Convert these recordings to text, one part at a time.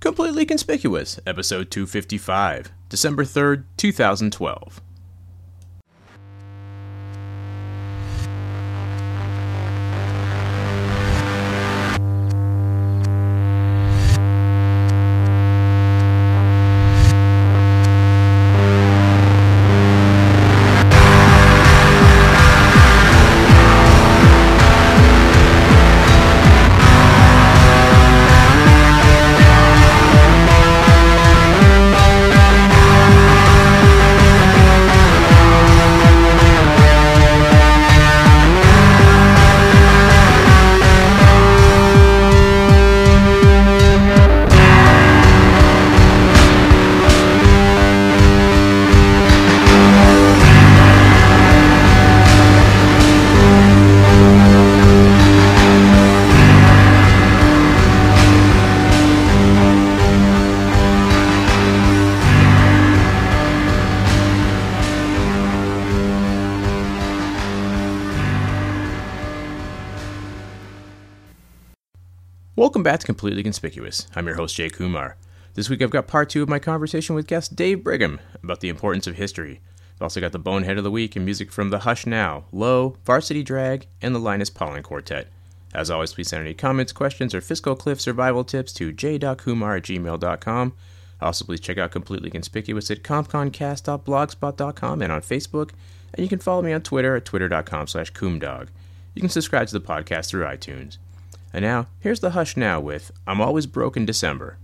Completely Conspicuous, episode 255, December 3rd, 2012. Welcome back to Completely Conspicuous. I'm your host, Jay Kumar. This week I've got part 2 of my conversation with guest Dave Brigham about the importance of history. I've also got the Bonehead of the Week and music from The Hush Now, Low, Varsity Drag, and the Linus Pauling Quartet. As always, please send any comments, questions, or Fiscal Cliff survival tips to j.kumar@gmail.com. Also, please check out Completely Conspicuous at compconcast.blogspot.com and on Facebook. And you can follow me on Twitter at twitter.com/coomdog. You can subscribe to the podcast through iTunes. And now, here's The Hush Now with I'm Always Broke in December.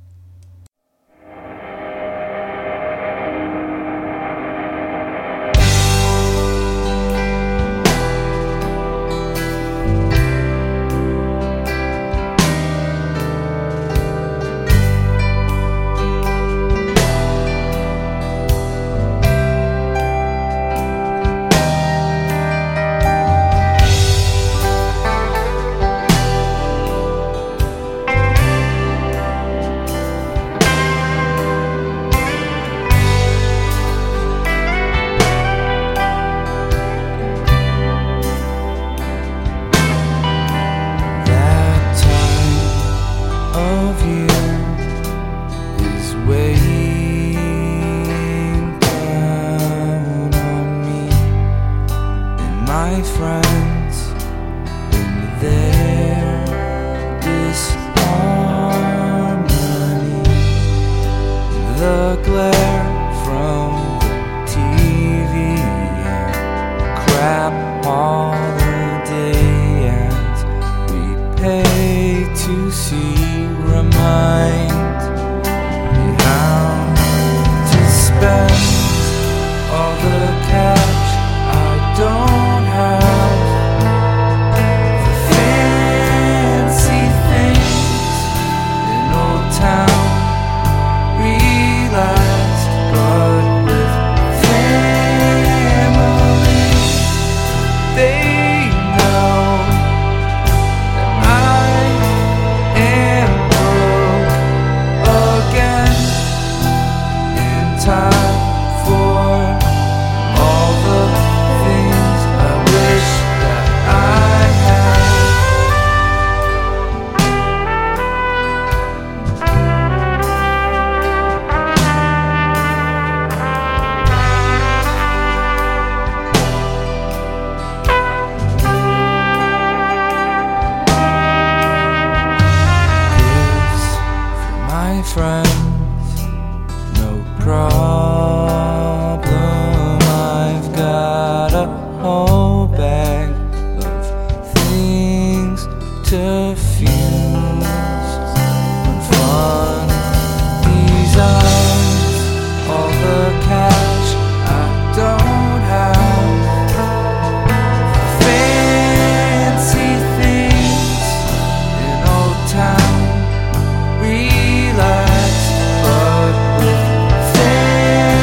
Relax, but with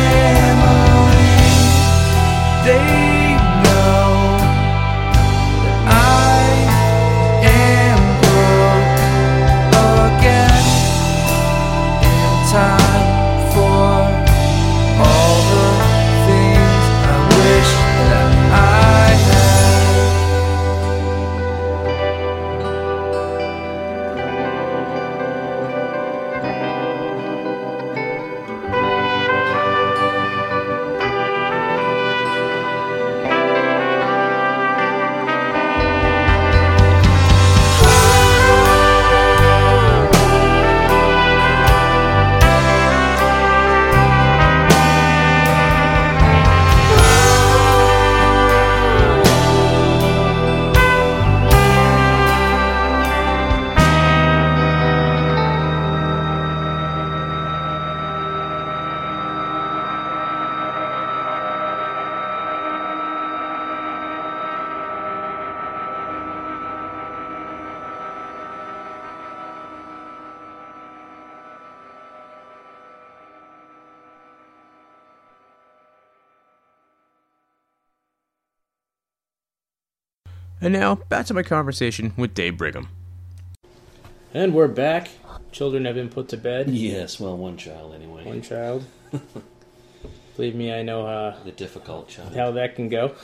And now, back to my conversation with Dave Brigham. And we're back. Children have been put to bed. Yes, well, one child anyway. One child. Believe me, I know The difficult child. how that can go.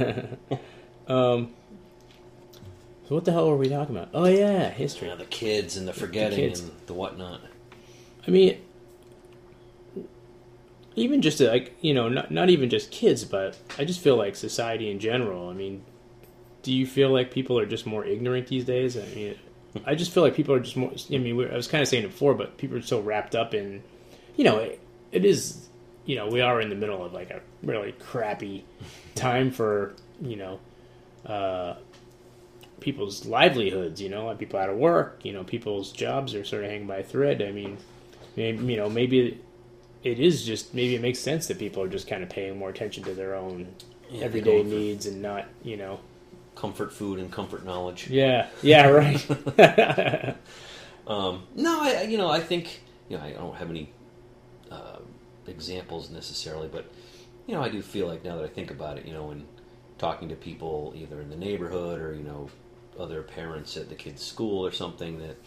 So what the hell were we talking about? Oh yeah, history. Yeah, the kids and the forgetting kids. and the whatnot. I mean, even just not even just kids, but I just feel like society in general. I mean, do you feel like people are just more ignorant these days? I mean, I just feel like people are just more. I mean, I was kind of saying it before, but people are so wrapped up in, it is, we are in the middle of like a really crappy time for people's livelihoods. Like people out of work. People's jobs are sort of hanging by a thread. I mean, maybe it is just maybe it makes sense that people are just kind of paying more attention to their own everyday needs and not Comfort food and comfort knowledge. Yeah, right. No, I think I don't have any examples necessarily, but I do feel like now that I think about it, when talking to people either in the neighborhood or other parents at the kids' school or something, that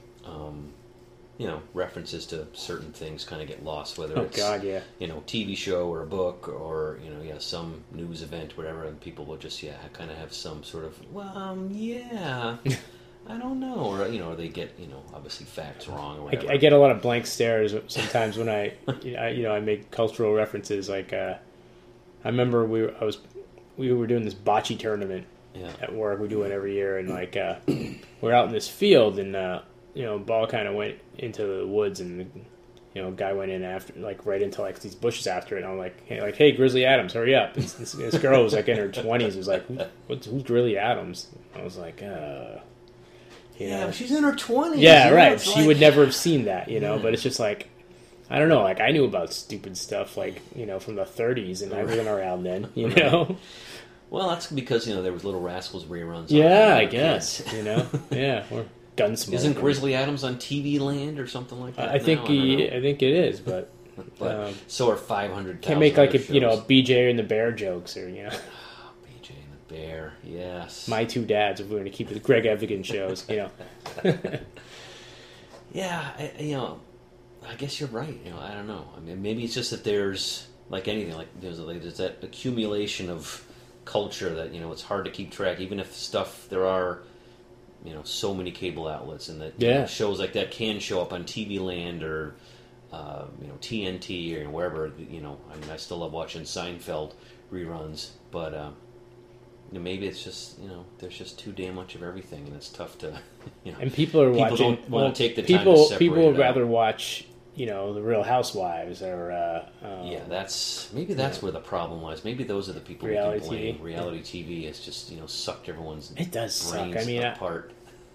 references to certain things kind of get lost, whether it's TV show or a book or some news event, whatever, and people will just kind of have some sort of I don't know, or they get obviously facts wrong or whatever. I get a lot of blank stares sometimes when I I make cultural references. Like I remember we were doing this bocce tournament at work. We do it every year, and we're out in this field, and ball kind of went into the woods, and guy went in after, right into these bushes after it. And I'm like, hey, Grizzly Adams, hurry up! This girl was in her 20s. Was like, who's Grizzly Adams? I was like, she's in her 20s. Yeah, right. She would never have seen that, but it's just like, I don't know. Like I knew about stupid stuff, from the 30s and everything around then, Well, that's because there was Little Rascals reruns. Yeah, I guess. Yeah, or Gunsmoke. Isn't Grizzly Adams on TV Land or something like that? I think it is, but so are 500,000. Can't make a BJ and the Bear jokes or BJ and the Bear, yes. My Two Dads, if we're going to keep it Greg Evigan shows, Yeah, I guess you're right. I don't know. I mean, maybe it's just that there's like anything, there's that accumulation of culture that it's hard to keep track, even if there are so many cable outlets, and that shows like that can show up on TV Land or TNT or wherever. I mean, I still love watching Seinfeld reruns, but maybe it's just there's just too damn much of everything, and it's tough to And people are watching. Don't want to take the time to separate people would it out. rather watch the Real Housewives or that's where the problem lies. Maybe those are the people reality we can blame. TV. Reality TV has just sucked everyone's It does brains suck. I mean, apart.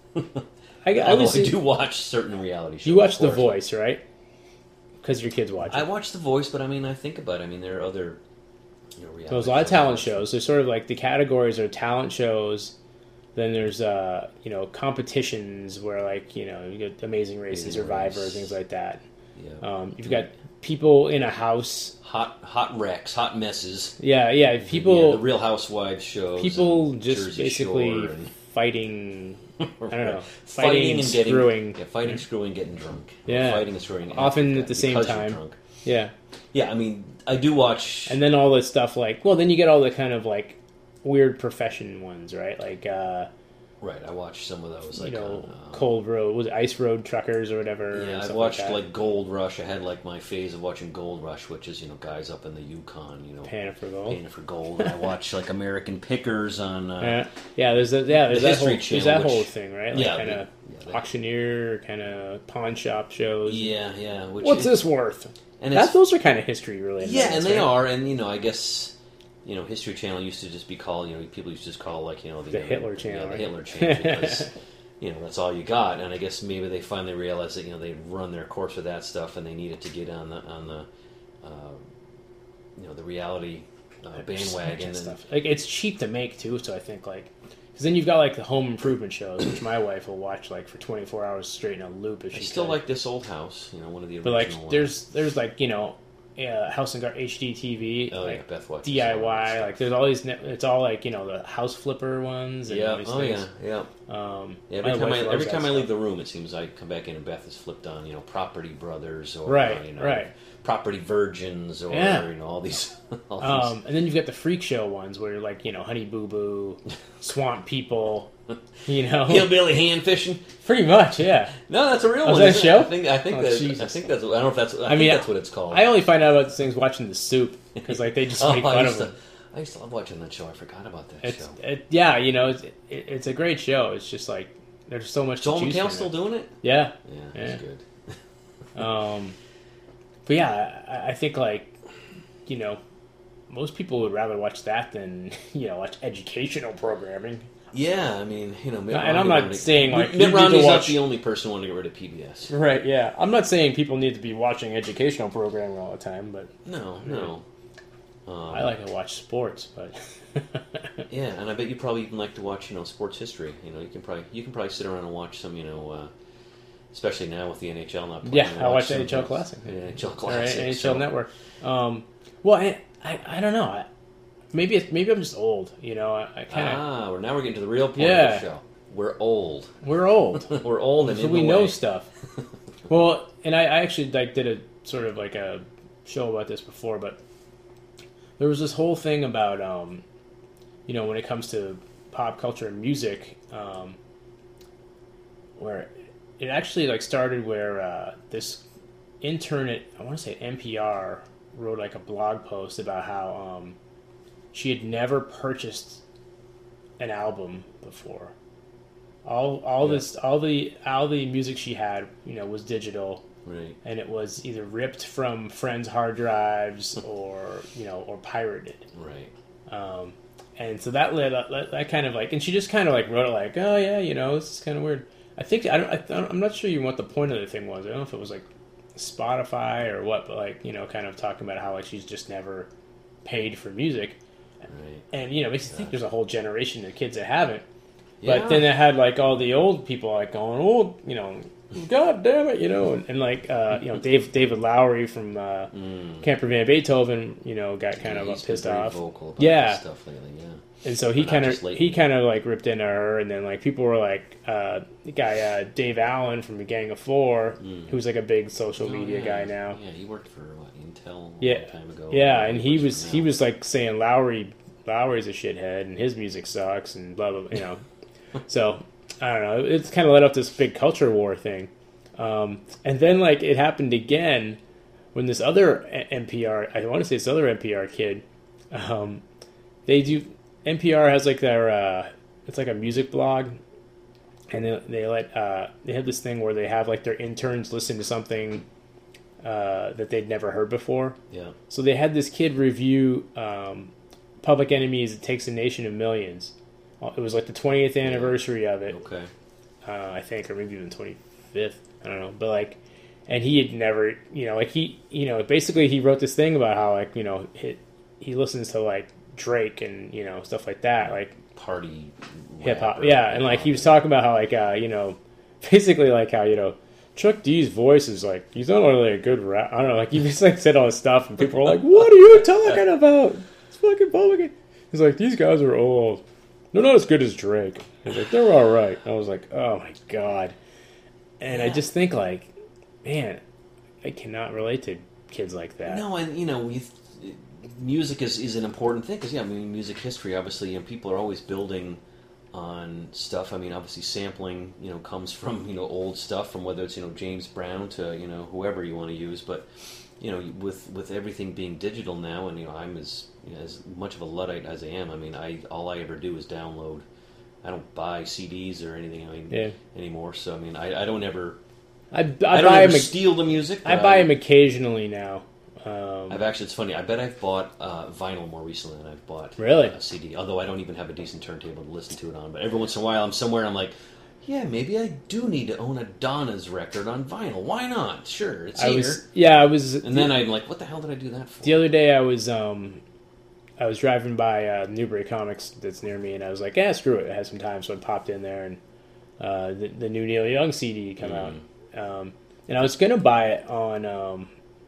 I do watch certain reality shows. You watch of The course. Voice, right? Because your kids watch it. I watch The Voice, but I mean, I think about it. I mean, there are other reality. So there's a lot of talent shows. There's sort of like the categories are talent shows. Then there's competitions where you get Amazing Race and Survivor, things like that. Yeah. You've got people in a house. Hot wrecks, hot messes. Yeah. People. The Real Housewives shows. People just Jersey basically Shore and fighting. I don't know. Fighting and screwing. Fighting, screwing, getting drunk. Yeah. Fighting and screwing. Often at the same because you're time. drunk. Yeah. Yeah, I mean, I do watch. And then all the stuff then you get all the kind of weird profession ones, right? Right, I watched some of those. Cold Road, was it Ice Road Truckers or whatever? Yeah, I watched Gold Rush. I had my phase of watching Gold Rush, which is guys up in the Yukon, Panning for Gold. And I watched American Pickers on. There's that History whole Channel, there's that whole thing, right? Kind of auctioneer, kind of pawn shop shows. Yeah. What's this worth? And those are kind of history related. Yeah, and they are, and I guess. History Channel used to just be called, people used to just call the Hitler Channel. The Hitler Channel, because, that's all you got. And I guess maybe they finally realized that, they'd run their course with that stuff and they needed to get on the reality bandwagon. And stuff. It's cheap to make, too, so I think, because then you've got, the home improvement shows, which my wife will watch, for 24 hours straight in a loop if she still like This Old House, one of the original ones. But, there's House and Garden HDTV. Oh, like, Beth watches DIY. Like there's all these. It's all like the house flipper ones. And all these things. Yeah. Every time I leave the room, it seems I come back in and Beth has flipped on Property Brothers or right. Property Virgins or all these. And then you've got the freak show ones where like Honey Boo Boo, Swamp People. Hillbilly hand fishing. Pretty much, yeah. No, that's a real one. Is that a show? I think that's. I don't know if that's. I think that's what it's called. I only find out about these things watching The Soup because like they just make fun of them. I used to love watching that show. I forgot about that show. It's a great show. It's just like there's so much. Joel to choose McHale from. Still doing it? Yeah. Yeah, that's good. But yeah, I think like most people would rather watch that than watch educational programming. Yeah, I mean, Mitt and I'm not saying like Mitt Romney's not the only person wanting to get rid of PBS, right? Yeah, I'm not saying people need to be watching educational programming all the time, but no. I like to watch sports, but yeah, and I bet you probably even like to watch sports history. You can probably sit around and watch some especially now with the NHL not playing. Yeah, I watch NHL Classic. NHL Classic, NHL Network. Well, I don't know. Maybe I'm just old, I kind of. Now we're getting to the real point of the show. We're old. We're old. We're old, and so we know stuff. Well, and I actually did a sort of like a show about this before, but there was this whole thing about when it comes to pop culture and music, where it actually like started where this intern at I want to say NPR wrote like a blog post about how she had never purchased an album before. All the music she had, was digital, right? And it was either ripped from friends' hard drives or pirated, right? And so that kind of like, and she just kind of like wrote it like, oh yeah, this is kind of weird. I'm not sure even what the point of the thing was. I don't know if it was like Spotify or what, but like kind of talking about how like she's just never paid for music. Right. And makes you think there's a whole generation of kids that haven't. But then it had like all the old people like going, God damn it, and like David Lowery from Camper Van Beethoven, got kind of pissed off. Vocal about this stuff lately, yeah. And so he kind of like ripped into her, and then like people were like the guy Dave Allen from the Gang of Four, who's like a big social media guy now. Yeah, he worked for Intel a long time ago. Yeah, and he was like saying Lowry's a shithead and his music sucks and blah blah. So I don't know. It's kind of led up this big culture war thing, and then like it happened again when this other NPR. I want to say this other NPR kid. NPR has like their it's like a music blog, and they have this thing where they have like their interns listen to something that they'd never heard before. Yeah. So they had this kid review Public Enemy's "It Takes a Nation of Millions." It was like the 20th anniversary of it. Okay. I think, or maybe even 25th. I don't know, but like, and he had never, basically he wrote this thing about how like he listens to like Drake and stuff like that, like party hip hop, and like he was talking about how like basically like how Chuck D's voice is like he's not really a good rap. I don't know, like he just like said all this stuff and people were like, "What are you talking about? It's fucking public." He's like, "These guys are old. They're not as good as Drake." He's like, "They're all right." I was like, "Oh my god," and I just think like, man, I cannot relate to kids like that. No, and music is an important thing because music history obviously, people are always building on stuff. I mean, obviously sampling comes from old stuff, from whether it's James Brown to whoever you want to use, but with everything being digital now, and I'm as much of a Luddite as I am. I mean, all I ever do is download. I don't buy CDs or anything anymore. So I mean, I don't ever. I don't ever steal the music. I buy them occasionally now. It's funny. I bet I've bought vinyl more recently than I've bought a CD. Although I don't even have a decent turntable to listen to it on. But every once in a while, I'm somewhere and I'm like, yeah, maybe I do need to own a Donna's record on vinyl. Why not? Sure, it's here. I was. And then I'm like, what the hell did I do that for? The other day I was driving by Newbury Comics that's near me, and I was like, screw it. I had some time, so I popped in there, and the new Neil Young CD come out. And I was going to buy it on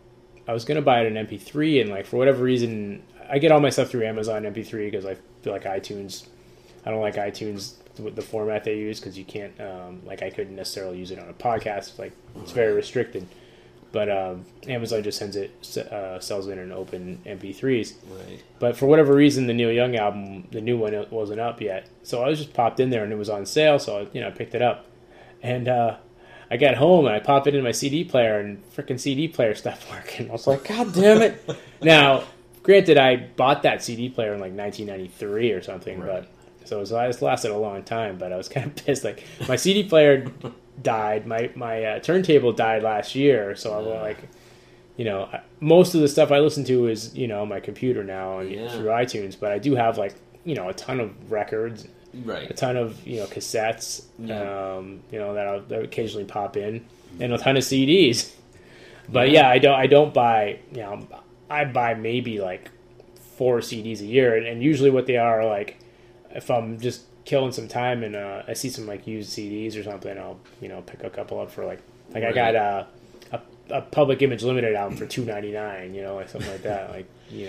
I was gonna buy it in MP3, and like for whatever reason, I get all my stuff through Amazon MP3 because I feel like iTunes. I don't like iTunes with the format they use because you can't like I couldn't necessarily use it on a podcast. Like it's very restricted. But Amazon just sends it, sells it in open MP3s. Right. But for whatever reason, the Neil Young album, the new one, wasn't up yet. So I was just popped in there and it was on sale. So I picked it up, and I got home and I popped it in my CD player and freaking CD player stopped working. I was like, God damn it! Now, granted, I bought that CD player in like 1993 or something, right. but so it's lasted a long time. But I was kind of pissed. Like my CD player died. My turntable died last year, so I was like, most of the stuff I listen to is on my computer now and through iTunes. But I do have like a ton of records, right? A ton of cassettes, that I'll occasionally pop in, and a ton of CDs. But I don't buy. I buy maybe like 4 CDs a year, and usually what they are like, if I'm just killing some time and I see some like used CDs or something, I'll pick a couple up for like right. I got a Public Image Limited album for $2.99, like something like that, like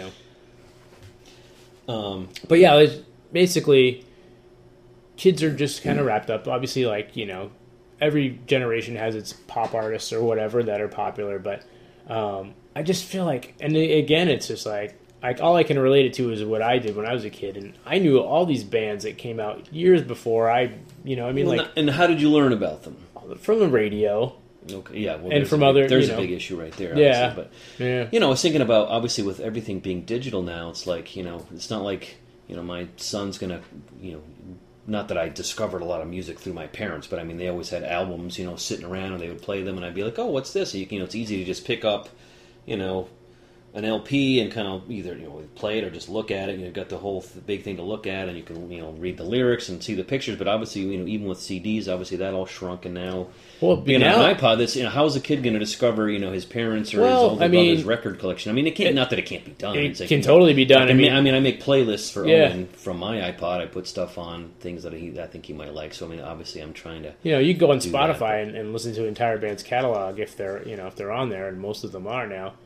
But yeah, it's basically kids are just kind of wrapped up. Obviously, like every generation has its pop artists or whatever that are popular, but I just feel like, and again, it's just like all I can relate it to is what I did when I was a kid, and I knew all these bands that came out years before And how did you learn about them? From the radio. Okay, yeah, well, and from other. There's a big issue right there. Yeah, but yeah. I was thinking about obviously with everything being digital now, it's like it's not like my son's gonna Not that I discovered a lot of music through my parents, but I mean they always had albums sitting around and they would play them, and I'd be like, oh, what's this? And it's easy to just pick up an LP and kind of either play it or just look at it. You've got the whole big thing to look at, and you can read the lyrics and see the pictures. But obviously, even with CDs, obviously that all shrunk, and now being on an iPod, that's how is a kid going to discover his parents or his older brother's record collection? I mean, it can't. Not that it can't be done. It can totally be done. I make playlists for Owen from my iPod. I put stuff on things that I think he might like. So I mean, obviously, I'm trying to. You can go on Spotify and listen to an entire band's catalog if they're if they're on there, and most of them are now.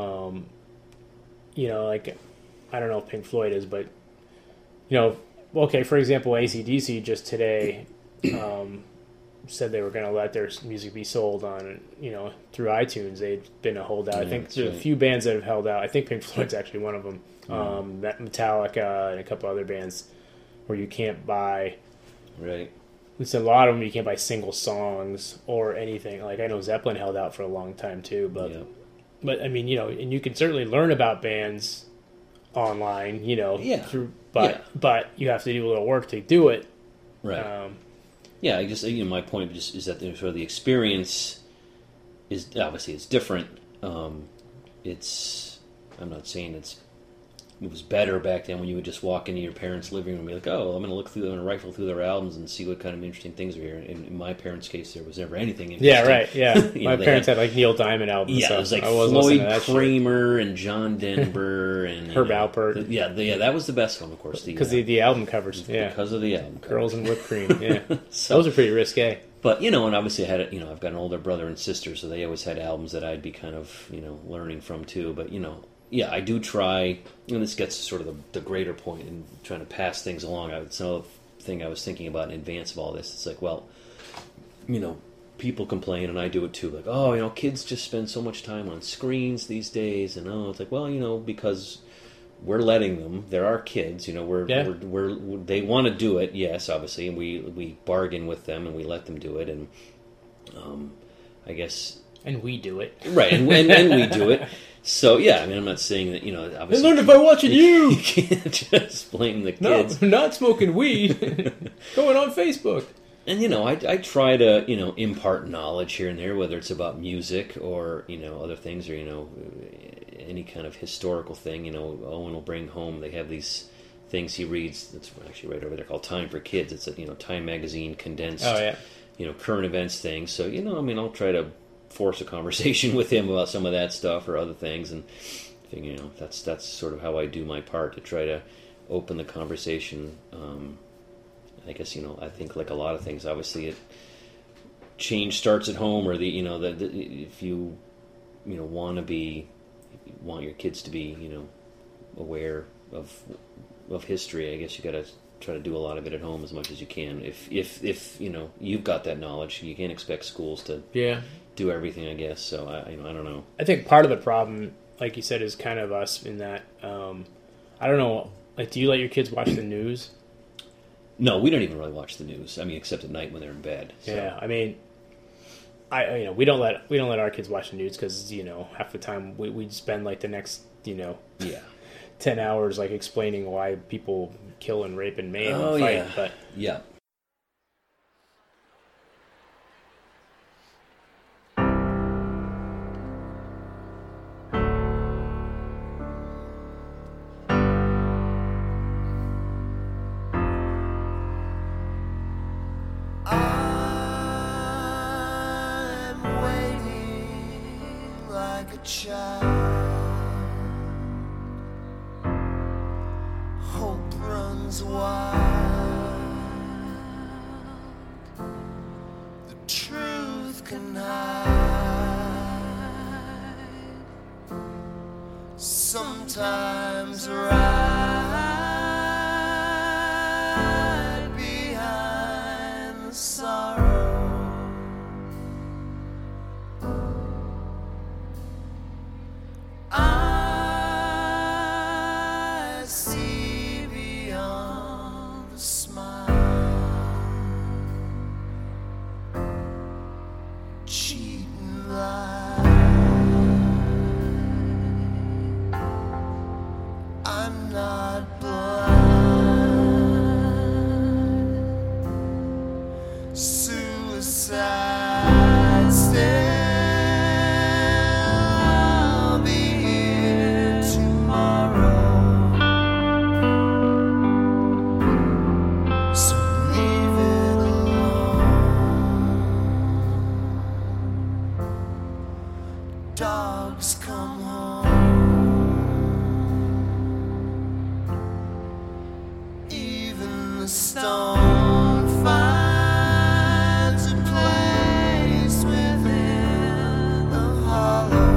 Like, I don't know if Pink Floyd is, but, okay, for example, AC/DC just today said they were going to let their music be sold on, through iTunes. They've been a holdout. I think there's a few bands that have held out. I think Pink Floyd's actually one of them. Metallica and a couple other bands where you can't buy... Right. It's a lot of them you can't buy single songs or anything. Like, I know Zeppelin held out for a long time, too, but... Yeah. But I mean, and you can certainly learn about bands online, but you have to do a little work to do it. Right. I guess my point is that sort of the experience is obviously it's different. I'm not saying it was better back then when you would just walk into your parents' living room and be like, oh, I'm going to look through them and rifle through their albums and see what kind of interesting things are here. In my parents' case, there was never anything interesting. Yeah, right, yeah. My parents had like Neil Diamond albums. Yeah, it was like Floyd Kramer and John Denver and Herb Alpert. That was the best one, of course. Because the album covers. Yeah. Because of the album covers. Girls and Whipped Cream, yeah. Those are pretty risque. But, and obviously I had, I've got an older brother and sister, so they always had albums that I'd be kind of, learning from too. But, yeah, I do try, and this gets to sort of the greater point in trying to pass things along. It's another thing I was thinking about in advance of all this. It's like, well, people complain, and I do it too. Like, oh, kids just spend so much time on screens these days, and it's like, well, because we're letting them. They're our kids, they want to do it, yes, obviously, and we bargain with them and we let them do it, and I guess. And we do it, right? And we do it. So, yeah, I mean, I'm not saying that, obviously... I learned it by watching you! You can't just blame the kids. No, not smoking weed. Going on Facebook. And, I try to, impart knowledge here and there, whether it's about music or, other things or, any kind of historical thing. Owen will bring home, they have these things he reads, that's actually right over there, called Time for Kids. It's a, Time magazine condensed, current events thing. So, I'll try to force a conversation with him about some of that stuff or other things, and that's sort of how I do my part to try to open the conversation. I guess I think like a lot of things, obviously, change starts at home, or if you want to be want your kids to be, aware of history, I guess you got to try to do a lot of it at home as much as you can. If you've got that knowledge, you can't expect schools to do everything, I guess. So I don't know. I think part of the problem, like you said, is kind of us in that I don't know. Like, do you let your kids watch the news? No, we don't even really watch the news. I mean, except at night when they're in bed. So. Yeah, I mean, we don't let our kids watch the news because half the time we spend like the next 10 hours like explaining why people kill and rape and maim and fight. Yeah. But yeah. Sometimes right behind the sorrow. I see beyond the smile, cheating lies. I'm not blind. Suicide still. I'll be here tomorrow. So leave it alone. Dogs come home. The stone finds a place within the hollow.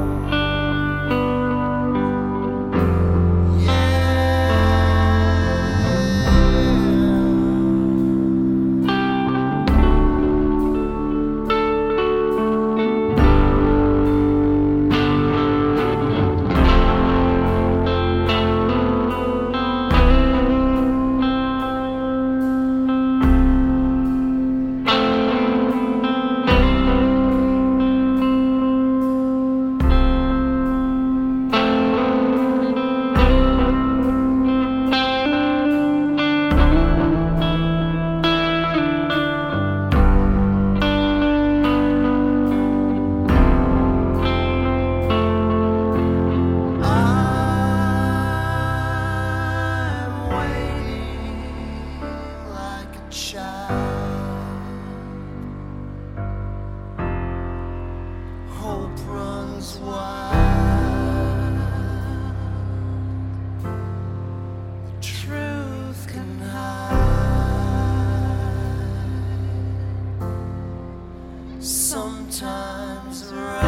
Sometimes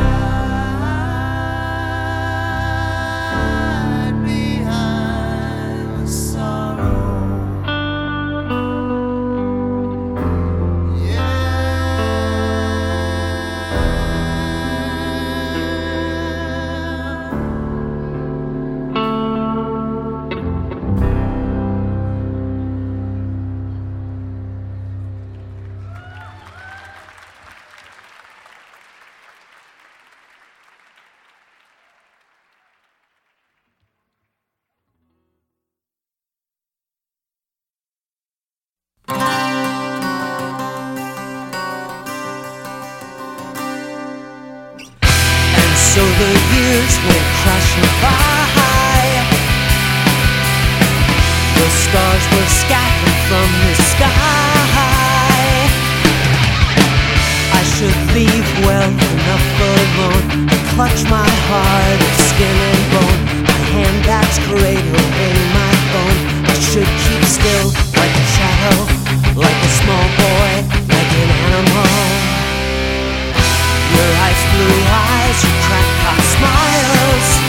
right behind the sorrow. So the years went crashing by. The stars were scattered from the sky. I should leave well enough alone and clutch my heart of skin and bone. My hand that's cradling my bone. I should keep still like a shadow, like a small boy, like an animal. Your ice blue eyes, your crackpot smiles.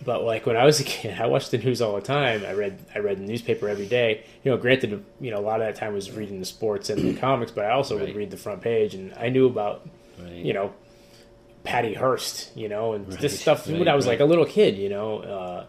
But like when I was a kid, I watched the news all the time. I read the newspaper every day. You know, granted, you know, a lot of that time was reading the sports and the comics, but I also would read the front page, and I knew about, you know, Patty Hearst, you know, and this stuff when I was like a little kid. You know,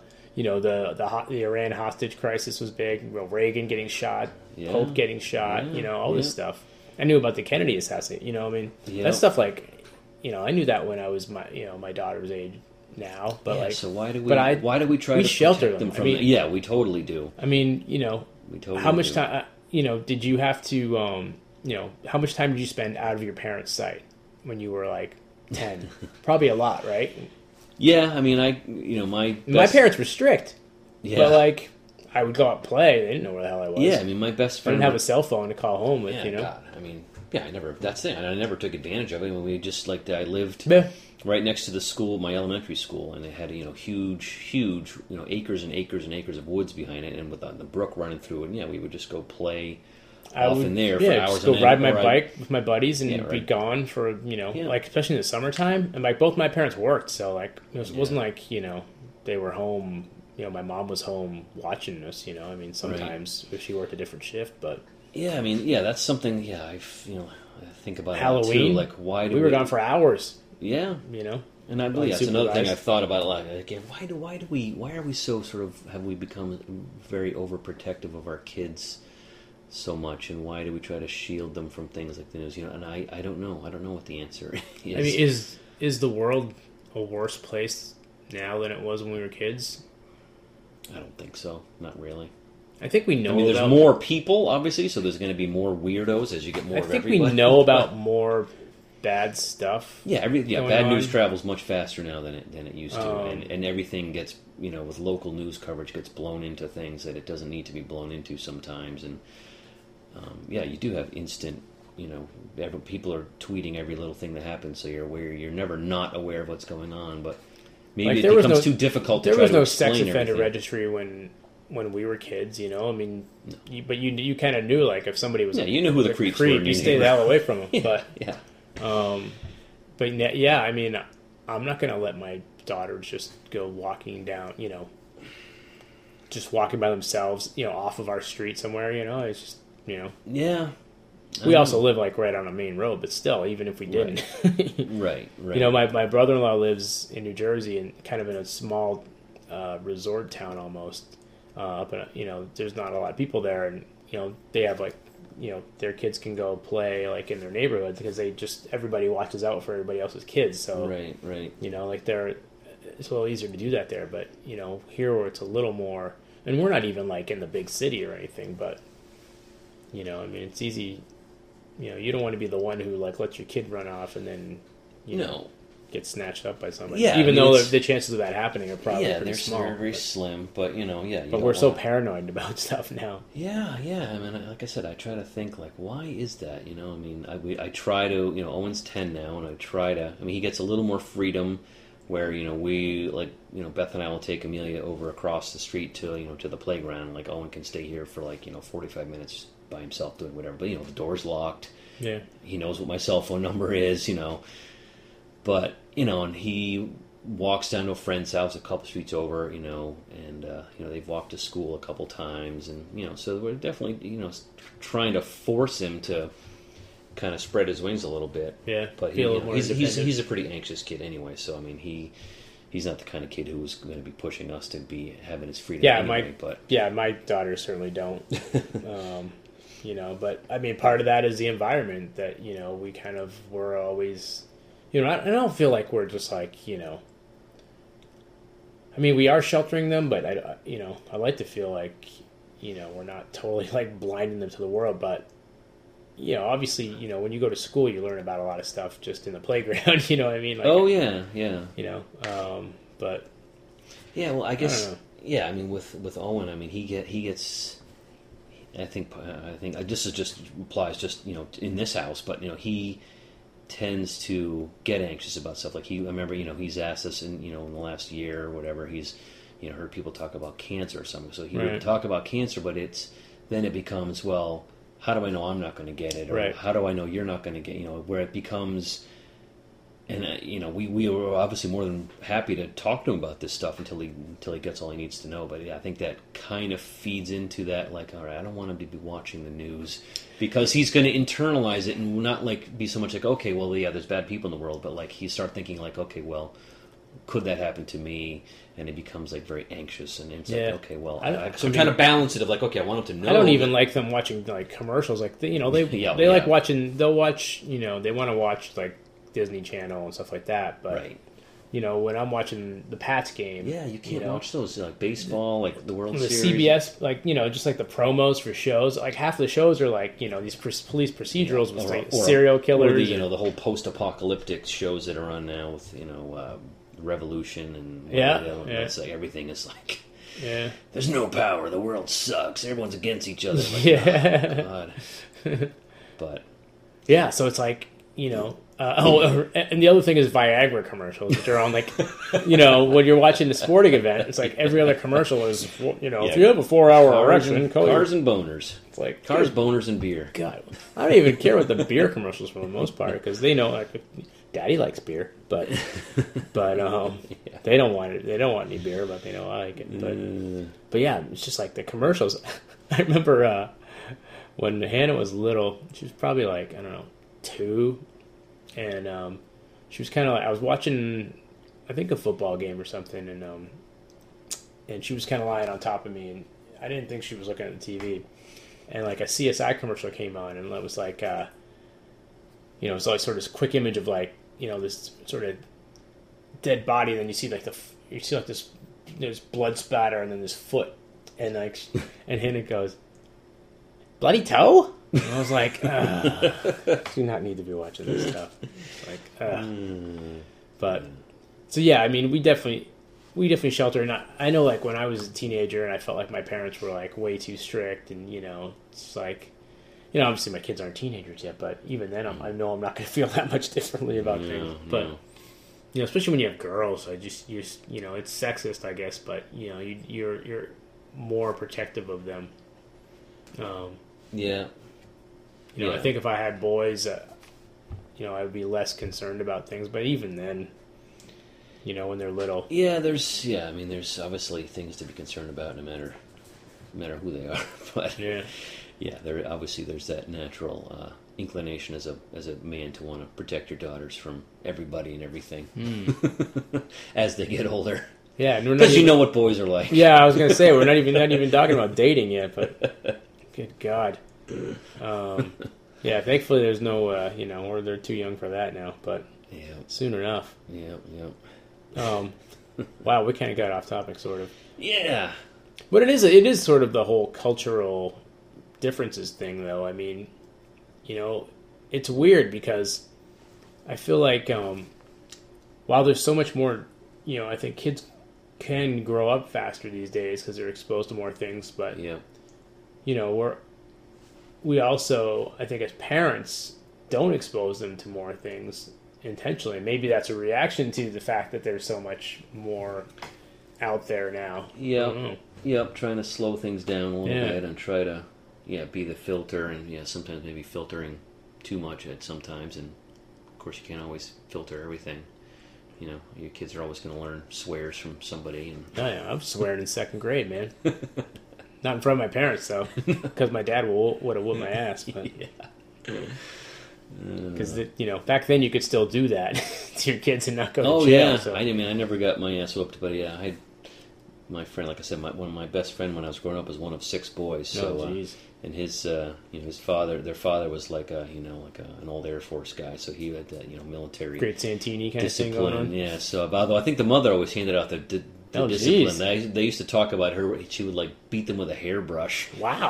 the Iran hostage crisis was big. Well, Reagan getting shot, Pope getting shot. You know, all this stuff. I knew about the Kennedy assassination. You know, I mean, that stuff like, you know, I knew that when I was my daughter's age. Now, but like, so why do we try to shelter protect them from? Yeah, we totally do. I mean, you know, we totally how much time? You know, did you have to? You know, how much time did you spend out of your parents' sight when you were like 10? Probably a lot, right? Yeah, I mean, my parents were strict. Yeah, but like, I would go out and play. They didn't know where the hell I was. Yeah, I mean, my best friend I didn't have a cell phone to call home with. You know, God, I mean, I never. That's the thing. I never took advantage of it. When we just like I lived. Yeah. Right next to the school, my elementary school, and it had huge, acres and acres and acres of woods behind it, and with the brook running through it. And we would just go play in there for hours. Just go ride my bike with my buddies and be gone for like especially in the summertime. And like both my parents worked, so like it wasn't like they were home. My mom was home watching us. I mean sometimes if she worked a different shift, but I mean that's something. I think about Halloween. Too. Like why do we were gone for hours? Yeah, and I believe that's another thing I've thought about. Like, again, why are we so sort of have we become very overprotective of our kids so much, and why do we try to shield them from things like the news? And I don't know. I don't know what the answer is. I mean, is the world a worse place now than it was when we were kids? I don't think so. Not really. I think we know. I mean, there's more people, obviously, so there's going to be more weirdos as you get more. I think we know about more bad stuff. Yeah, bad news travels much faster now than it used to, and everything gets with local news coverage gets blown into things that it doesn't need to be blown into sometimes, and you do have instant. People are tweeting every little thing that happens, so you're aware. You're never not aware of what's going on, but maybe it becomes too difficult. There was no sex offender registry when we were kids, I mean, no. But you kind of knew like if somebody was you knew who the creeps were. You stayed the hell away from them, but yeah. I mean, I'm not going to let my daughters just go walking down, just walking by themselves, off of our street somewhere, it's just, Yeah. We also live like right on a main road, but still, even if we didn't. Right. My brother-in-law lives in New Jersey and kind of in a small resort town almost. Up in, there's not a lot of people there, and, they have like, their kids can go play like in their neighborhood because everybody watches out for everybody else's kids. So right. Like it's a little easier to do that there. But here where it's a little more, and we're not even like in the big city or anything. But I mean, it's easy. You don't want to be the one who like lets your kid run off and then get snatched up by somebody. Yeah, even though the chances of that happening are probably pretty small. They're very slim. But But we're so paranoid about stuff now. Yeah. I mean, like I said, I try to think like, why is that? I mean, I try to. Owen's 10 now, and I try to. I mean, he gets a little more freedom, where we like Beth and I will take Amelia over across the street to to the playground. Like Owen can stay here for like 45 minutes by himself doing whatever. But the door's locked. Yeah. He knows what my cell phone number is. But, and he walks down to a friend's house a couple streets over, and, they've walked to school a couple times. And, so we're definitely, trying to force him to kind of spread his wings a little bit. Yeah. But he's a pretty anxious kid anyway. So, I mean, he's not the kind of kid who's going to be pushing us to be having his freedom anyway. My daughters certainly don't. But, I mean, part of that is the environment that, we kind of were always... I don't feel like we're just like, I mean, we are sheltering them, but I like to feel like, we're not totally like blinding them to the world. But, obviously, when you go to school, you learn about a lot of stuff just in the playground. You know what I mean? Like, yeah. But yeah, well, I guess I mean, with Owen, I mean, he gets. I think this is just applies just in this house, but he tends to get anxious about stuff. Like I remember, he's asked us in the last year or whatever, he's, heard people talk about cancer or something. So he would talk about cancer, but then it becomes, well, how do I know I'm not going to get it? Or how do I know you're not going to get, where it becomes, And we were obviously more than happy to talk to him about this stuff until he gets all he needs to know. But yeah, I think that kind of feeds into that. Like, all right, I don't want him to be watching the news because he's going to internalize it and not like be so much like, okay, well, yeah, there's bad people in the world, but like he start thinking like, okay, well, could that happen to me? And it becomes like very anxious, and it's like, okay, well, so I'm trying to balance it of like, okay, I want him to know. I don't even like them watching like commercials, like they like watching. They'll watch, they want to watch like Disney Channel and stuff like that. But right. When I'm watching the Pats game, you can't watch those like baseball, like the World Series, CBS, like just like the promos for shows. Like half the shows are like these police procedurals with like serial killers, or the whole post-apocalyptic shows that are on now with Revolution and it's like everything is like there's no power, the world sucks, everyone's against each other. Like, oh, God. But so it's like and the other thing is Viagra commercials, which are on like when you're watching the sporting event, it's like every other commercial is if you have a 4-hour erection, cars and boners. It's like cars, boners, and beer. God, I don't even care what the beer commercials for the most part because they know like Daddy likes beer, but they don't want it. They don't want any beer, but they know I like it. But yeah, it's just like the commercials. I remember when Hannah was little, she was probably like 2, and she was kind of like, I was watching, I think, a football game or something, and she was kind of lying on top of me, and I didn't think she was looking at the TV, and like a CSI commercial came on, and it was like it's like sort of this quick image of like this sort of dead body, and then you see like this there's blood spatter, and then this foot, and like and Hannah goes, bloody toe. And I was like, do not need to be watching this stuff. But so yeah, I mean, we definitely shelter. And I know, like when I was a teenager, and I felt like my parents were like way too strict, and it's like, obviously my kids aren't teenagers yet, but even then, I know I'm not going to feel that much differently about things. But especially when you have girls, it's sexist, I guess, but you're more protective of them. I think if I had boys, I would be less concerned about things. But even then, when they're little, there's obviously things to be concerned about, no matter who they are. But there's that natural inclination as a man to want to protect your daughters from everybody and everything as they get older. Yeah, because know what boys are like. Yeah, I was going to say we're not even talking about dating yet, but good God. Thankfully there's no, or they're too young for that now, but soon enough. Wow, we kind of got off topic, sort of. Yeah. But it is sort of the whole cultural differences thing, though. I mean, it's weird because I feel like while there's so much more, I think kids can grow up faster these days because they're exposed to more things, but, we also, I think as parents, don't expose them to more things intentionally. Maybe that's a reaction to the fact that there's so much more out there now. Trying to slow things down a little bit and try to be the filter, and sometimes maybe filtering too much at sometimes, and of course you can't always filter everything. Your kids are always going to learn swears from somebody. And I'm swearing in 2nd grade, man. Not in front of my parents, though, because my dad would have whooped my ass. Because back then you could still do that to your kids and not go to jail. Yeah, so. I never got my ass whooped, but I had my friend, like I said, one of my best friend when I was growing up was one of 6 boys. So, and his his father, their father was like an old Air Force guy, so he had that military Great Santini kind discipline. Of thing going on. Yeah, so although I think the mother always handed out the discipline. They used to talk about her. She would like beat them with a hairbrush. Wow.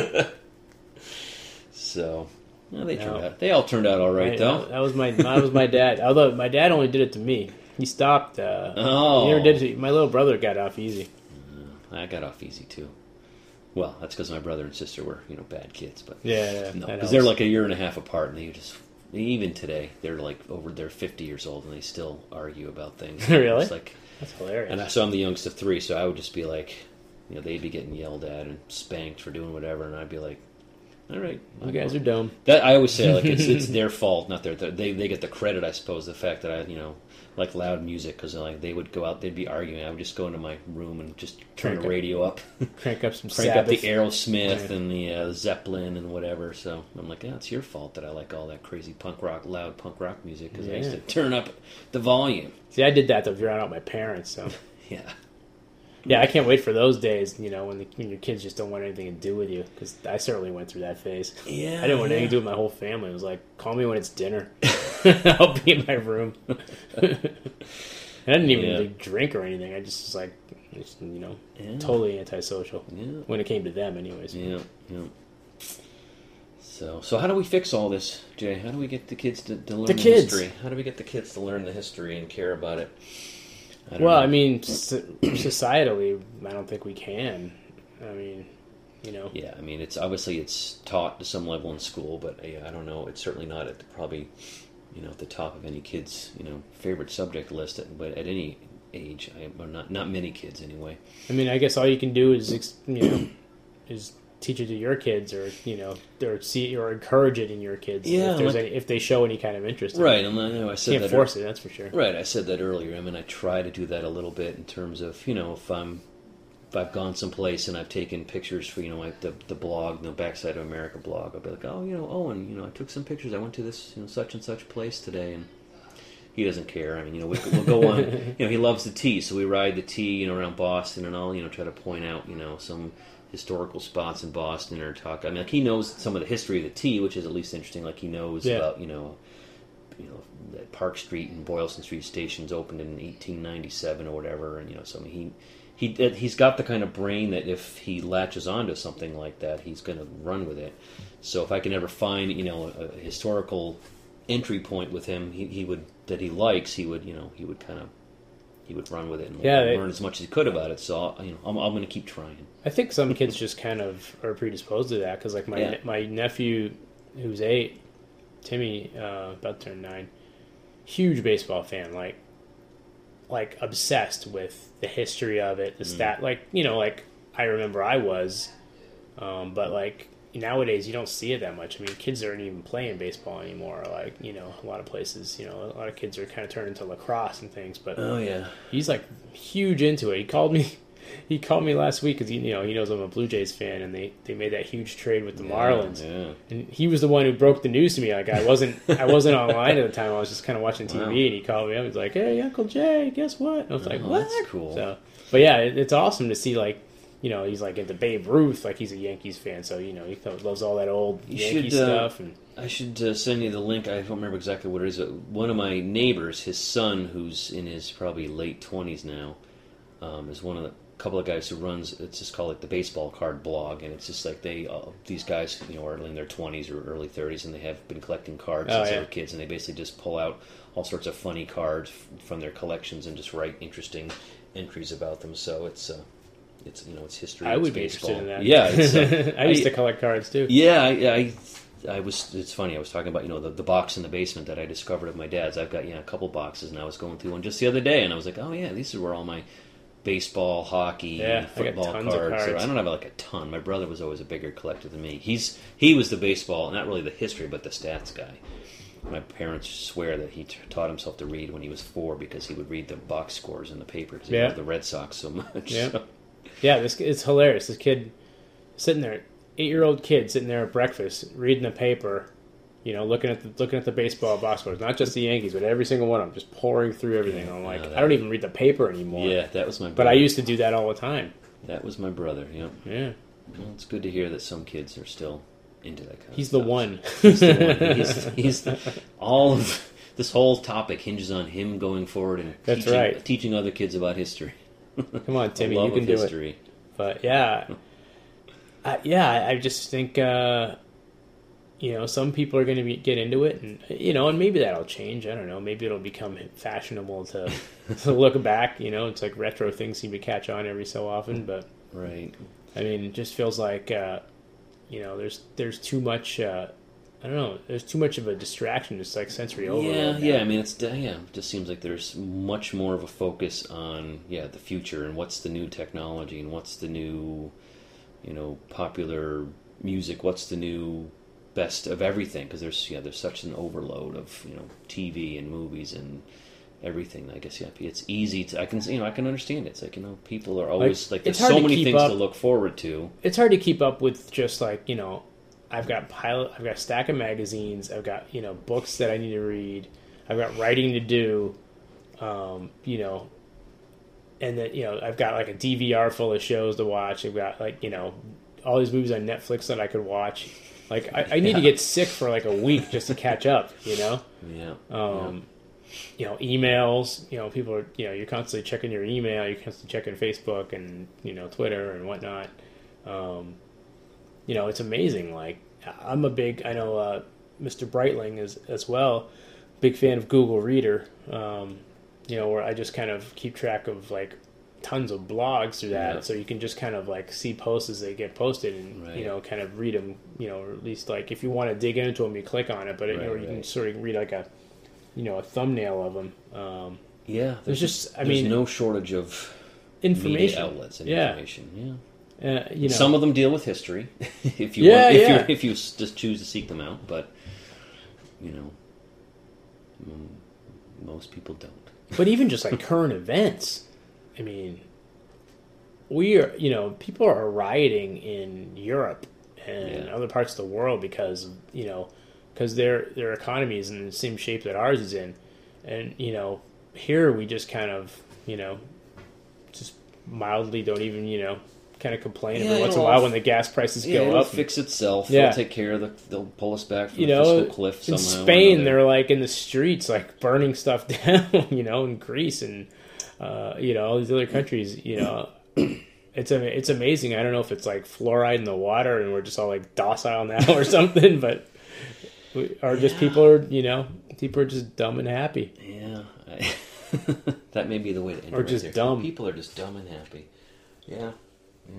So they all turned out all right, though. That was my dad. Although my dad only did it to me. He stopped. He never did it. My little brother got off easy. I got off easy too. Well, that's because my brother and sister were bad kids, but because they're like a year and a half apart, and even today they're like they're 50 years old and they still argue about things. Really? It's like, that's hilarious. And so I'm the youngest of 3, so I would just be like, they'd be getting yelled at and spanked for doing whatever, and I'd be like, All right. You guys are dumb. That I always say, like it's their fault, not their. They get the credit, I suppose. The fact that I like loud music, because like they would go out, they'd be arguing. I would just go into my room and just turn the radio up, crank up some crank Sabbath. up the Aerosmith and the Zeppelin and whatever. So I'm like, yeah, it's your fault that I like all that crazy punk rock, loud punk rock music, because I used to turn up the volume. See, I did that to drown out my parents. So Yeah. yeah, I can't wait for those days. When your kids just don't want anything to do with you, because I certainly went through that phase. Yeah. I didn't want anything to do with my whole family. It was like, call me when it's dinner. I'll be in my room. I didn't even really drink or anything. I just was like, totally antisocial. Yeah. When it came to them, anyways. Yeah. So how do we fix all this, Jay? How do we get the kids to learn the history? How do we get the kids to learn the history and care about it? Well, I mean, societally, I don't think we can. I mean, Yeah, I mean, it's taught to some level in school, but I don't know. It's certainly not at probably, at the top of any kid's, favorite subject list. But at any age, or not many kids anyway. I mean, I guess all you can do is, is teach it to your kids, or or see or encourage it in your kids. Yeah, if they show any kind of interest. Right, in it. and I said can't force it. That's for sure. Right, I said that earlier. I mean, I try to do that a little bit in terms of if I've gone someplace and I've taken pictures for the blog, the Backside of America blog. I'll be like, Owen, I took some pictures. I went to this such and such place today, and he doesn't care. I mean, we'll go on. He loves the tea, so we ride the tea, around Boston, and I'll try to point out some historical spots in Boston or talk. I mean, like he knows some of the history of the tea, which is at least interesting. Like he knows about that Park Street and Boylston Street stations opened in 1897 or whatever, and so I mean, he's got the kind of brain that if he latches onto something like that, he's going to run with it. So if I can ever find a historical entry point with him, he would run with it and learn as much as he could about it. So I'm going to keep trying. I think some kids just kind of are predisposed to that, because like my nephew, who's 8, Timmy, about to turn 9, huge baseball fan, like obsessed with the history of it, the stat, like I remember I was, but like nowadays you don't see it that much. I mean, kids aren't even playing baseball anymore. Like a lot of places, a lot of kids are kind of turning to lacrosse and things. But he's like huge into it. He called me last week because he knows I'm a Blue Jays fan, and they made that huge trade with the Marlins. Yeah. And he was the one who broke the news to me. Like I wasn't online at the time. I was just kind of watching TV, and he called me up. He's like, "Hey, Uncle Jay, guess what?" And I was like, "What?" That's cool. So, but yeah, it's awesome to see. Like he's like into Babe Ruth. Like he's a Yankees fan, so he loves all that old Yankee stuff. And I should send you the link. I don't remember exactly what it is. One of my neighbors, his son, who's in his probably late 20s now, is one of the couple of guys who runs, it's just called like the baseball card blog, and it's just like these guys are in their 20s or early 30s, and they have been collecting cards since they were kids, and they basically just pull out all sorts of funny cards from their collections and just write interesting entries about them. So it's history. I would be baseball. Interested in that. Yeah, I used to collect cards too. Yeah, I was. It's funny. I was talking about the box in the basement that I discovered of my dad's. I've got a couple boxes, and I was going through one just the other day, and I was like, oh yeah, these are where all my baseball, hockey, football cards. I don't have like a ton. My brother was always a bigger collector than me. He was the baseball, not really the history, but the stats guy. My parents swear that he taught himself to read when he was 4 because he would read the box scores in the paper because he loved the Red Sox so much. Yeah, so. Yeah. It's hilarious. This kid sitting there, 8-year-old kid sitting there at breakfast reading the paper. Looking at the baseball box scores, not just the Yankees, but every single one of them, just pouring through everything. I'm like, I don't even read the paper anymore. Yeah, that was my brother. But I used to do that all the time. That was my brother, yeah. Yeah. Well, it's good to hear that some kids are still into that kind He's of the one. He's the one. He's all of this whole topip hinges on him going forward and teaching other kids about history. Come on, Timmy, you can do it. But yeah. I just think... some people are going to get into it, and and maybe that'll change. I don't know. Maybe it'll become fashionable to look back. It's like retro things seem to catch on every so often. But right. I mean, it just feels like there's too much. I don't know. There's too much of a distraction, just like sensory overload. Yeah. I mean, it just seems like there's much more of a focus on the future and what's the new technology and what's the new popular music? What's the new best of everything? Because there's such an overload of TV and movies and everything. I guess it's easy to I can understand it. It's like people are always like there's so many things to look forward to. It's hard to keep up with just like I've got a stack of magazines. I've got books that I need to read. I've got writing to do. And then I've got like a DVR full of shows to watch. I've got like all these movies on Netflix that I could watch. Like I need to get sick for like a week just to catch up. Emails. People are you're constantly checking your email. You're constantly checking Facebook and Twitter and whatnot. It's amazing. Like I know Mr. Breitling is as well. Big fan of Google Reader. Where I just kind of keep track of like tons of blogs through that, so you can just kind of like see posts as they get posted and kind of read them. Or at least like if you want to dig into them, you click on it, but or you can sort of read like a thumbnail of them. There's no shortage of information media outlets and information. Some of them deal with history if you if you just choose to seek them out, but most people don't. But even just like current events, I mean, we are people are rioting in Europe and other parts of the world because their economy is in the same shape that ours is in, and here we just kind of just mildly don't even kind of complain every once in a while when the gas prices go it'll up. Fix itself. They'll take care of they'll pull us back from the fiscal cliff somehow. In Spain, they're like in the streets, like burning stuff down. In Greece and all these other countries. It's amazing. I don't know if it's like fluoride in the water and we're just all like docile now or something, but people are just dumb and happy. Yeah, that may be the way to end it. Or just dumb. People are just dumb and happy. Yeah. Yeah,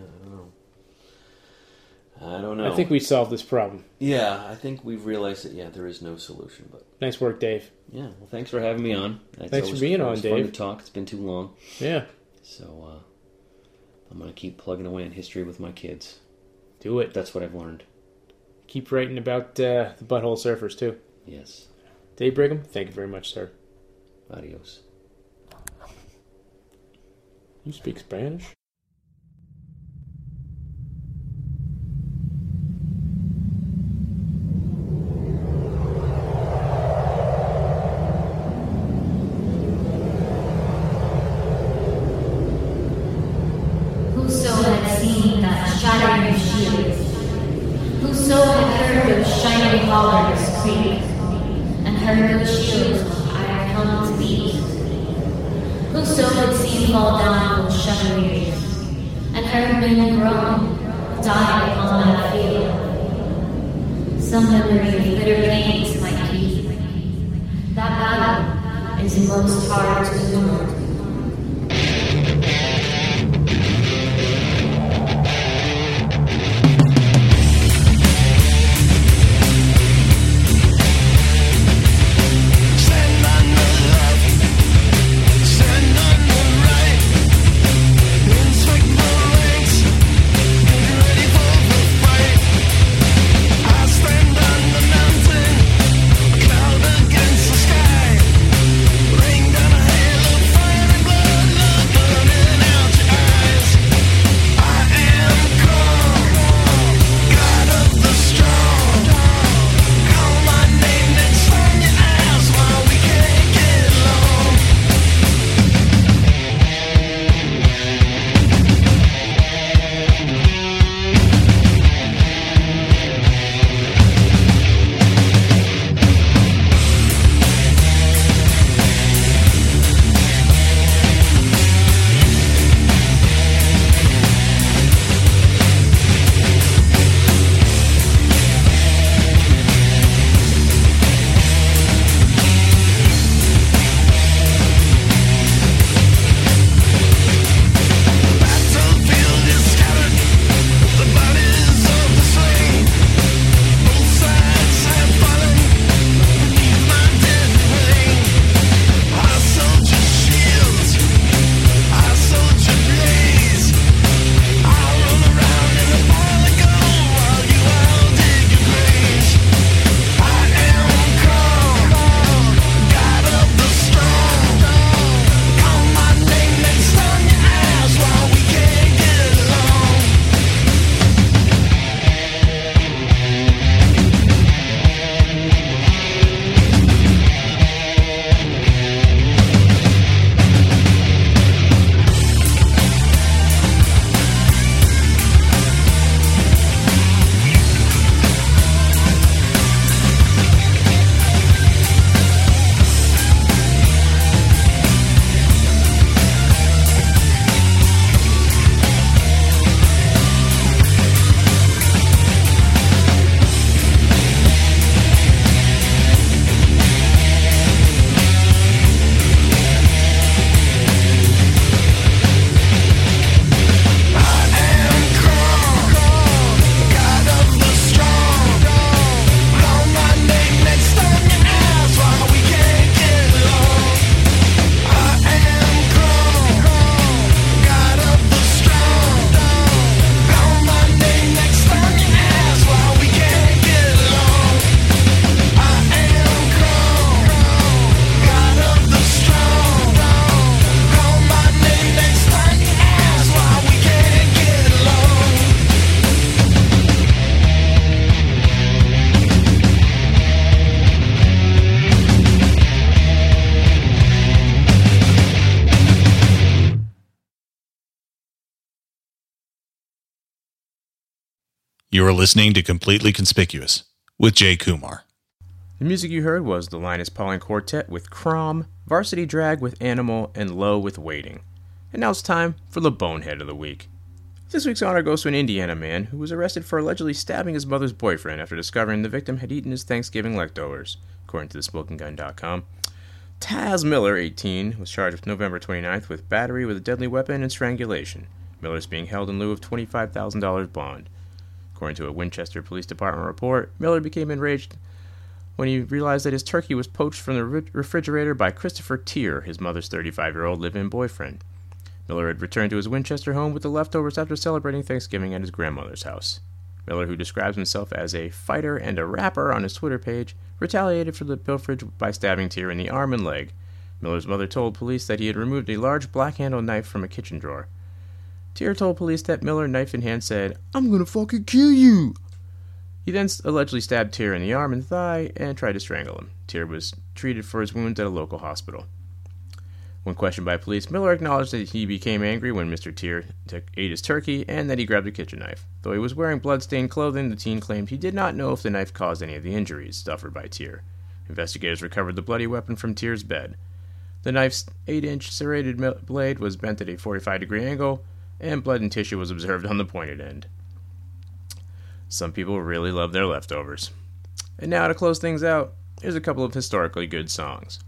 I don't know. I think we solved this problem. Yeah, I think we've realized that, there is no solution. But nice work, Dave. Yeah, well, thanks for having me on. Thanks for being on, Dave. Fun to talk. It's been too long. Yeah. So, I'm going to keep plugging away in history with my kids. Do it. That's what I've learned. Keep writing about the Butthole Surfers, too. Yes. Dave Brigham, thank you very much, sir. Adios. You speak Spanish? Whoso had seen that shattering shield, whoso had heard those shining hallers creak, and heard those shields I have come to beat, whoso had seen fall down those chandeliers, and heard men groan, die upon that field, some memory of bitter pains might be. That battle is most hard to endure. Against the sky, rain down a hail of fire. You are listening to Completely Conspicuous with Jay Kumar. The music you heard was the Linus Pauling Quartet with Crom, Varsity Drag with Animal, and Low with Waiting. And now it's time for the Bonehead of the Week. This week's honor goes to an Indiana man who was arrested for allegedly stabbing his mother's boyfriend after discovering the victim had eaten his Thanksgiving leftovers, according to thesmokinggun.com. Taz Miller, 18, was charged with November 29th with battery with a deadly weapon and strangulation. Miller is being held in lieu of $25,000 bond. According to a Winchester Police Department report, Miller became enraged when he realized that his turkey was poached from the refrigerator by Christopher Tier, his mother's 35-year-old live-in boyfriend. Miller had returned to his Winchester home with the leftovers after celebrating Thanksgiving at his grandmother's house. Miller, who describes himself as a fighter and a rapper on his Twitter page, retaliated for the pilferage by stabbing Tier in the arm and leg. Miller's mother told police that he had removed a large black-handled knife from a kitchen drawer. Tier told police that Miller, knife in hand, said, "I'm gonna fucking kill you!" He then allegedly stabbed Tier in the arm and thigh and tried to strangle him. Tier was treated for his wounds at a local hospital. When questioned by police, Miller acknowledged that he became angry when Mr. Tier ate his turkey and that he grabbed a kitchen knife. Though he was wearing blood-stained clothing, the teen claimed he did not know if the knife caused any of the injuries suffered by Tier. Investigators recovered the bloody weapon from Tier's bed. The knife's 8-inch serrated blade was bent at a 45-degree angle, and blood and tissue was observed on the pointed end. Some people really love their leftovers. And now to close things out, here's a couple of historically good songs.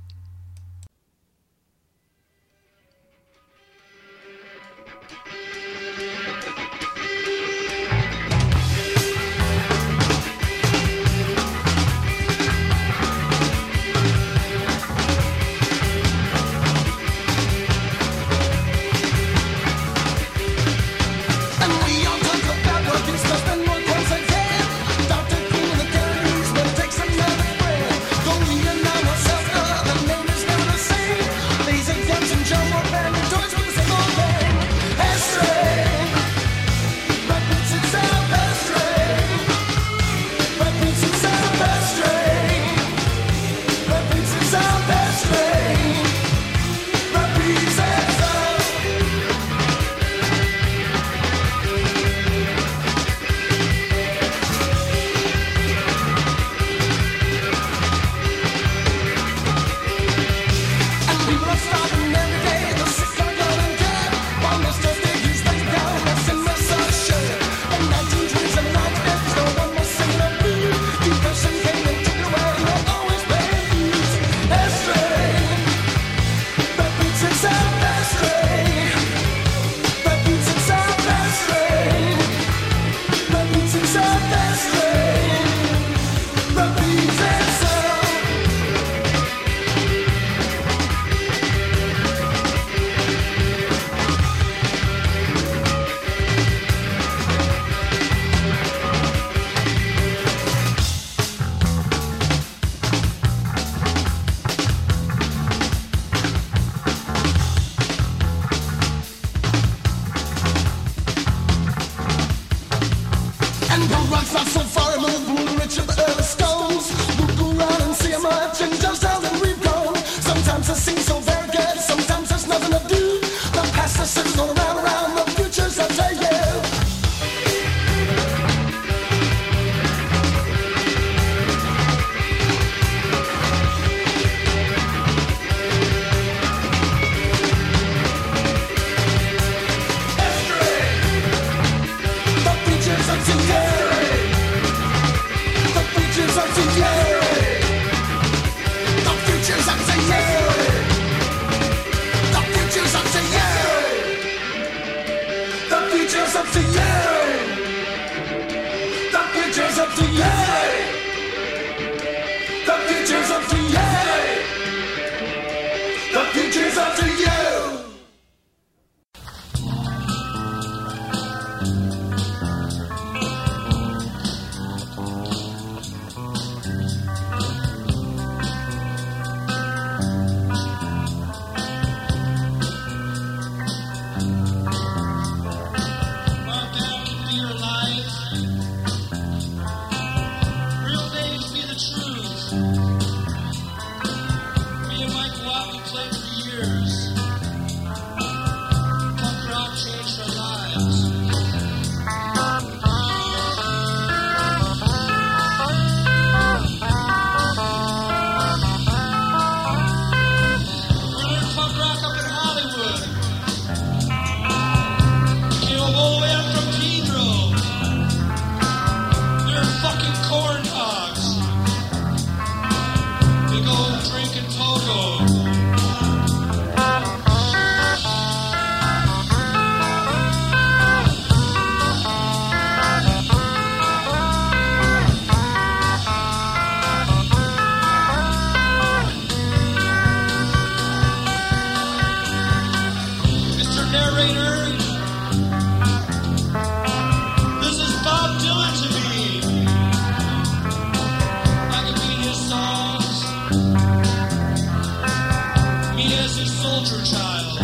culture child.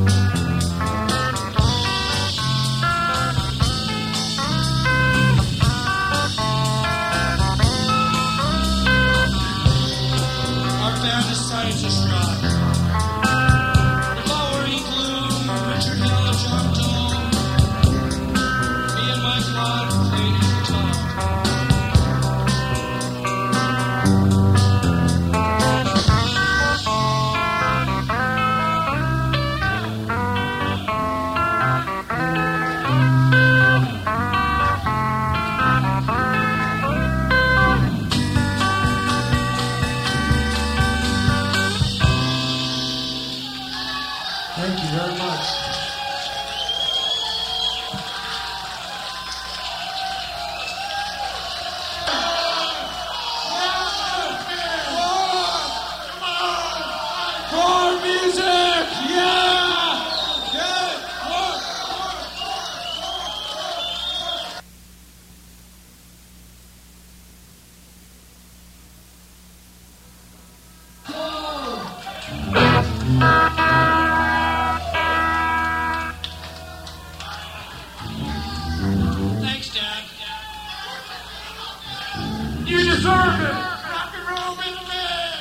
Our band is Scientist Rock. If I were any gloom, Richard Hell or John Dole, me and Mike Lott played his guitar. Thank you very much. More music! Yeah! Thanks, Dad. You deserve it! Rock and roll with me!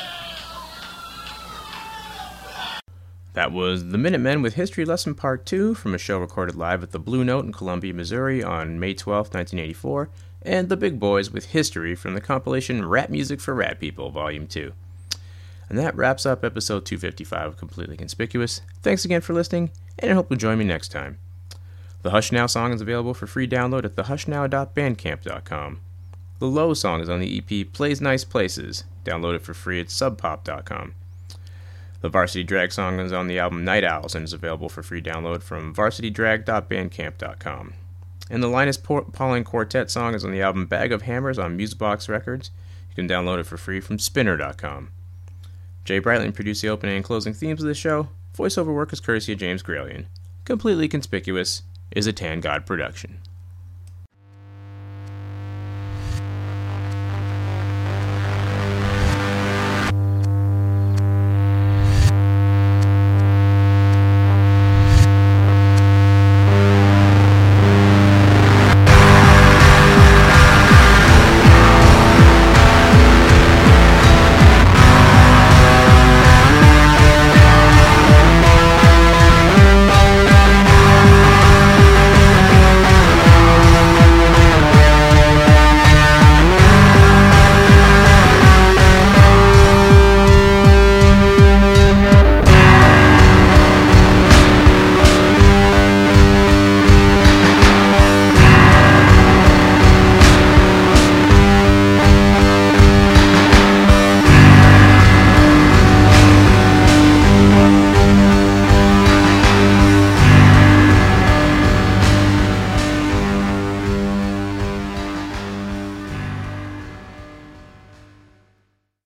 That was The Minutemen with History Lesson Part 2 from a show recorded live at the Blue Note in Columbia, Missouri on May 12, 1984, and The Big Boys with History from the compilation Rap Music for Rat People, Volume 2. And that wraps up episode 255 of Completely Conspicuous. Thanks again for listening, and I hope you'll join me next time. The Hush Now song is available for free download at thehushnow.bandcamp.com. The Low song is on the EP Plays Nice Places, downloaded for free at subpop.com. The Varsity Drag song is on the album Night Owls and is available for free download from varsitydrag.bandcamp.com. And the Linus Pauling Quartet song is on the album Bag of Hammers on Musebox Records. You can download it for free from spinner.com. Jay Breitling produced the opening and closing themes of the show. Voiceover work is courtesy of James Gralian. Completely Conspicuous is a Tan God production.